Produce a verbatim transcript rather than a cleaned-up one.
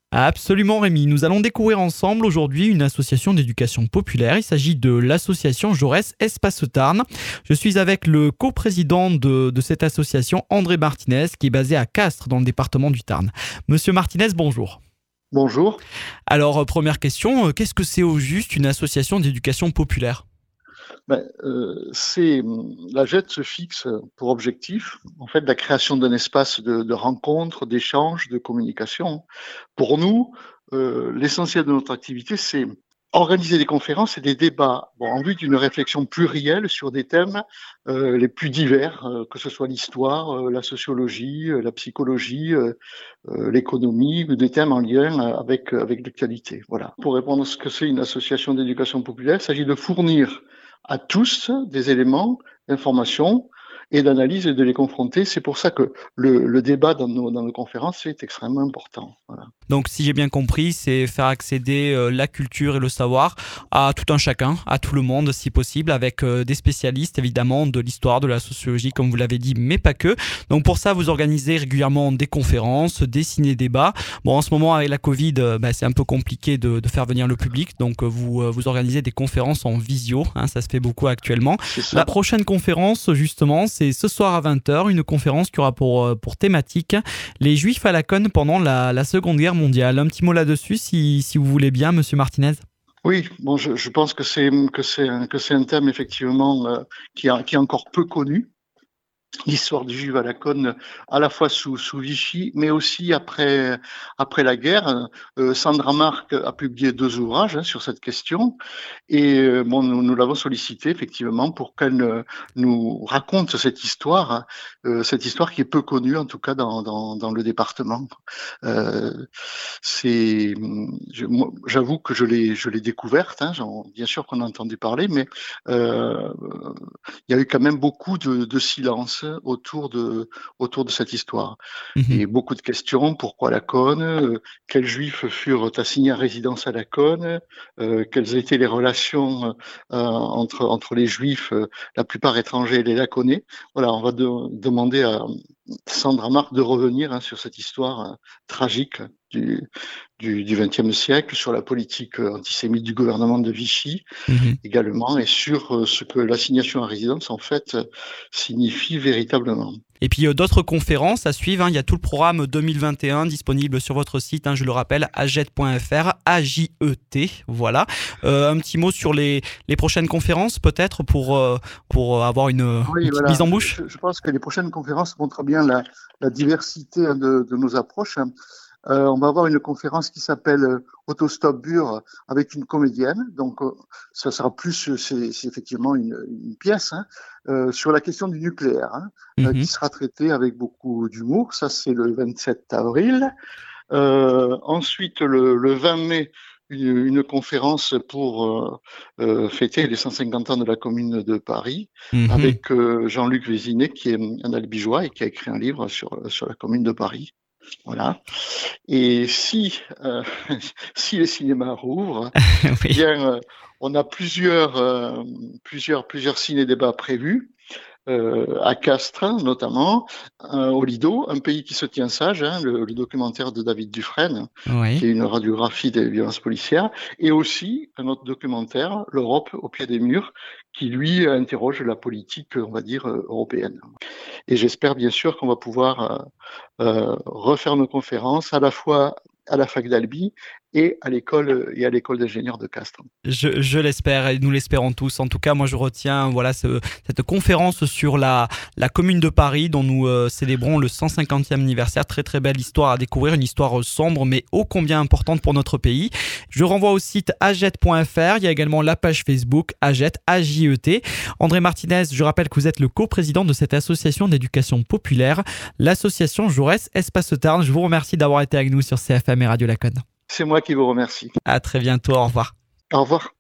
Absolument Rémi, nous allons découvrir ensemble aujourd'hui une association d'éducation populaire. Il s'agit de l'association Jaurès Espace Tarn. Je suis avec le coprésident de, de cette association, André Martinez, qui est basé à Castres dans le département du Tarn. Monsieur Martinez, bonjour. Bonjour. Alors, première question, qu'est-ce que c'est au juste une association d'éducation populaire ? Ben, euh, c'est, la G E T se fixe pour objectif en fait la création d'un espace de, de rencontre, d'échange, de communication. Pour nous, euh, l'essentiel de notre activité, c'est organiser des conférences et des débats bon, en vue d'une réflexion plurielle sur des thèmes euh, les plus divers, euh, que ce soit l'histoire, euh, la sociologie, euh, la psychologie, euh, euh, l'économie, ou des thèmes en lien avec, avec l'actualité. Voilà. Pour répondre à ce que c'est une association d'éducation populaire, il s'agit de fournir à tous des éléments d'information et d'analyse et de les confronter. C'est pour ça que le, le débat dans nos, dans nos conférences est extrêmement important. Voilà. Donc, si j'ai bien compris, c'est faire accéder euh, la culture et le savoir à tout un chacun, à tout le monde si possible, avec euh, des spécialistes évidemment de l'histoire, de la sociologie, comme vous l'avez dit, mais pas que. Donc, pour ça, vous organisez régulièrement des conférences, des ciné-débats. Bon, en ce moment, avec la Covid, euh, bah, c'est un peu compliqué de, de faire venir le public. Donc, euh, vous, euh, vous organisez des conférences en visio. Hein, ça se fait beaucoup actuellement. La prochaine conférence, justement, c'est ce soir à vingt heures, une conférence qui aura pour, pour thématique les Juifs à Laconne pendant la, la Seconde Guerre mondiale. Un petit mot là-dessus, si, si vous voulez bien, Monsieur Martinez. Oui, bon, je, je pense que c'est que c'est que c'est un thème effectivement euh, qui, a, qui est encore peu connu. L'histoire du Juif à Laconne, à la fois sous, sous Vichy, mais aussi après, après la guerre. Euh, Sandra Marc a publié deux ouvrages hein, sur cette question et euh, bon, nous, nous l'avons sollicité effectivement pour qu'elle euh, nous raconte cette histoire, euh, cette histoire qui est peu connue en tout cas dans, dans, dans le département. Euh, c'est, je, moi, j'avoue que je l'ai, je l'ai découverte. Hein, bien sûr qu'on a entendu parler, mais euh, il y a eu quand même beaucoup de, de silence autour de autour de cette histoire. Mmh. Et beaucoup de questions. Pourquoi Laconne euh, Quels Juifs furent assignés à résidence à Laconne euh, Quelles étaient les relations euh, entre entre les Juifs, euh, la plupart étrangers, et les Laconnais? Voilà, on va de, demander à Sandra Marc de revenir hein, sur cette histoire euh, tragique du du vingtième siècle, sur la politique antisémite du gouvernement de Vichy mmh. également, et sur ce que l'assignation à résidence en fait signifie véritablement. Et puis euh, d'autres conférences à suivre, hein. Il y a tout le programme deux mille vingt et un disponible sur votre site, hein, je le rappelle, a j e t point f r, A J E T, voilà. Euh, un petit mot sur les, les prochaines conférences peut-être pour, euh, pour avoir une, oui, une petite voilà. mise en bouche. Je, je pense que les prochaines conférences montrent bien la, la diversité hein, de, de nos approches. Hein. Euh, on va avoir une conférence qui s'appelle euh, Autostop Bure avec une comédienne. Donc, euh, ça sera plus, c'est, c'est effectivement une, une pièce hein, euh, sur la question du nucléaire, hein, mm-hmm. euh, qui sera traitée avec beaucoup d'humour. Ça, c'est le vingt-sept avril. Euh, ensuite, le, le vingt mai, une, une conférence pour euh, euh, fêter les cent cinquante ans de la Commune de Paris, mm-hmm. avec euh, Jean-Luc Vézinet, qui est un albigeois et qui a écrit un livre sur, sur la Commune de Paris. Voilà. Et si euh, si les cinémas rouvrent, oui. bien, euh, on a plusieurs euh, plusieurs plusieurs ciné-débats prévus. Euh, à Castres notamment, euh, au Lido, un pays qui se tient sage, hein, le, le documentaire de David Dufresne, oui. qui est une radiographie des violences policières, et aussi un autre documentaire, L'Europe au pied des murs, qui lui interroge la politique, on va dire, européenne. Et j'espère bien sûr qu'on va pouvoir euh, euh, refaire nos conférences à la fois à la fac d'Albi et à l'école et à l'école d'ingénieurs de Castres. Je, je l'espère et nous l'espérons tous. En tout cas, moi je retiens voilà ce, cette conférence sur la, la Commune de Paris dont nous euh, célébrons le cent cinquantième anniversaire. Très très belle histoire à découvrir, une histoire sombre mais ô combien importante pour notre pays. Je renvoie au site a j e t point f r. Il y a également la page Facebook A J E T, A J E T. André Martinez, je rappelle que vous êtes le coprésident de cette association d'éducation populaire, l'association Jaurès Espace Tarn. Je vous remercie d'avoir été avec nous sur C F M et Radio Laconne. C'est moi qui vous remercie. À très bientôt, au revoir. Au revoir.